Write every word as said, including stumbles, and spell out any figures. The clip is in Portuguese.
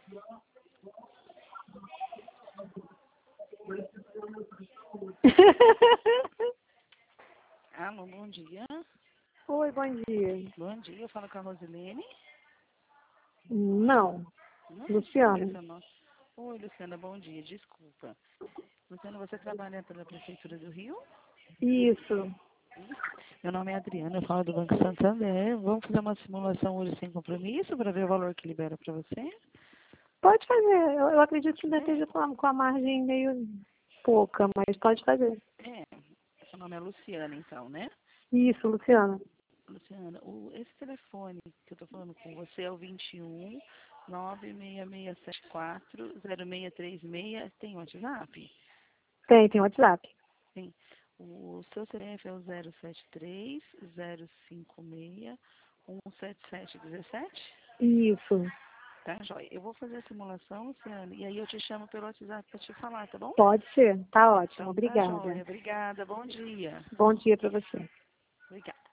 Alô, bom dia. Oi, bom dia. Bom dia, eu falo com a Rosilene. Não, Não, Luciana. essa não. Oi, Luciana, bom dia, desculpa. Luciana, você trabalha pela Prefeitura do Rio? Isso. Meu nome é Adriana, eu falo do Banco Santander. Vamos fazer uma simulação hoje sem compromisso para ver o valor que libera para você? Pode fazer. Eu, eu acredito que ainda É. esteja com a, com a margem meio pouca, mas pode fazer. É, seu nome é Luciana, então, né? Isso, Luciana. Luciana, o, esse telefone que eu estou falando com você é o vinte e um, nove seis seis sete quatro, zero seis três seis. Tem WhatsApp? Tem, tem WhatsApp. Tem. O seu C P F é o zero sete três, zero cinco seis, um sete sete um sete? Isso. Tá, joia. Eu vou fazer a simulação, Luciana, e aí eu te chamo pelo WhatsApp para te falar, tá bom? Pode ser. Tá ótimo. Então tá, joia. Obrigada. Obrigada. Bom dia. Bom dia para você. Obrigada.